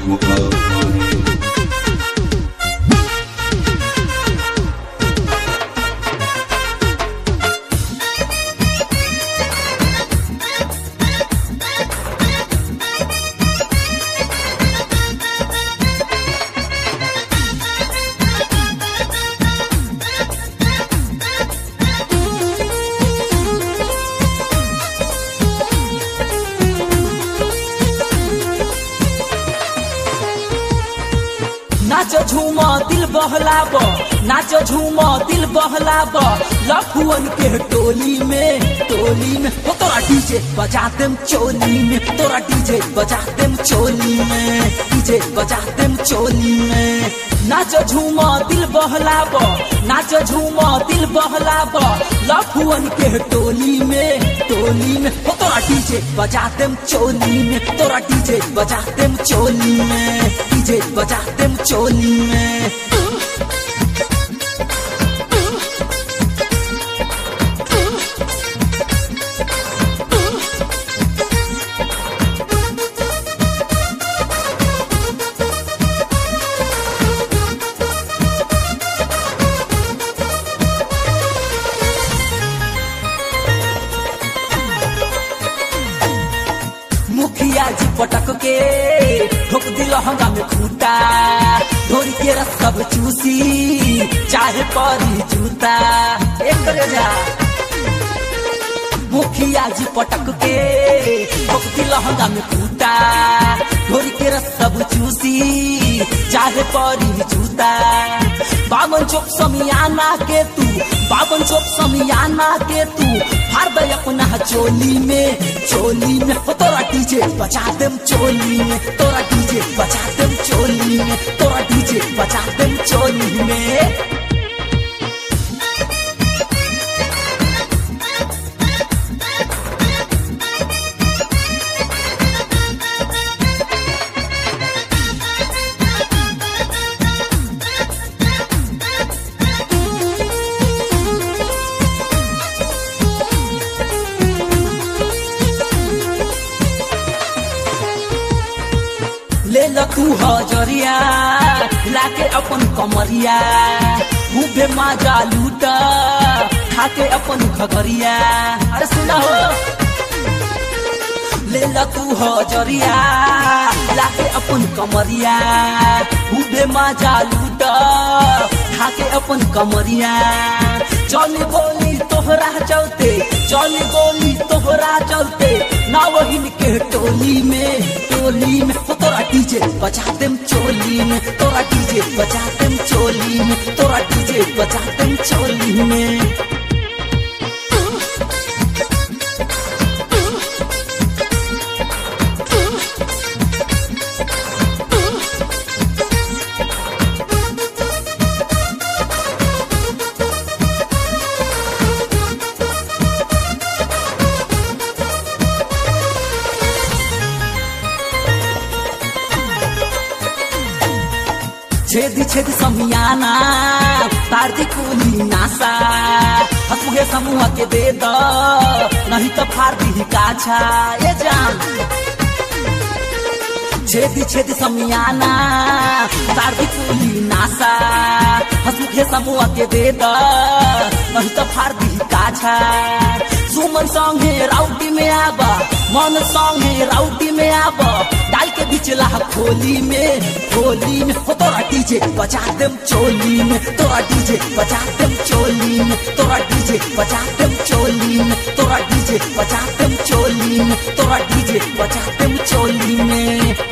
नाच झूम दिल बहलाब, नाच झूम दिल बहलाब, लफुअन के टोली में हो तोरा डीजे बजा देम चोली में, तोरा डीजे बजा देम चोली में, डीजे बजा देम चोली में। नाच झूम दिल बहलाब, नाच झूम दिल बहलाब, लफुअन के टोली में हो तोरा डीजे बजा देम चोली में, तोरा डीजे बजा देम चोली में, डीजे बजा देम चोली में। मुखिया जी पटक के ठोक दिल हंगा में खूटा, ढोरी के रस सब चूसी चाहे परी जूता। एक जा मुखिया जी पटक के ठोक दिल हंगा में खूटा, ढोरी के रस सब चूसी चाहे परी जूता। बावन चौक समियाना के तू, बावन चौक समियाना के तू फाड़ दे अपना चोली में हो तोरा डीजे बजा देम चोली में, तोरा डीजे बजा देम चोली में, तोरा डीजे बजा देम चोली में। ले लखू हजरिया लाके अपन कमरिया, खूबे माजा लूटा खाके अपन घगरिया। अरे सुना हो, ले लखू हजरिया लाके अपन कमरिया, खूबे माजा लूटा खाके अपन कमरिया। चली गोली तोहरा चलते, चली गोली तोहरा चलते, ना वहीन के टोली में हो तोरा डीजे बजा देम चोली में, तोरा डीजे बजा देम चोली में, तोरा डीजे बजा देम चोली में। छेदी छेदी समियाना तार दी कुली नासा, हसमुहे समूह के दे दो नहीं तो फाड़ दी काछा। ये जान छेदी छेदी समियाना तार दी कुली नासा, हसमुहे समूह के दे दो नहीं तो फाड़ दी काछा। सुमन संगे राउटी में आबा, मन संगे राउटी में आबा, डाल के बिचला खोली में हो तोरा डीजे बजा देम चोली में, तोरा डीजे बजा देम चोली में, तोरा डीजे बजा देम चोली में, तोरा डीजे बजा देम चोली में, तोरा डीजे बजा देम चोली में।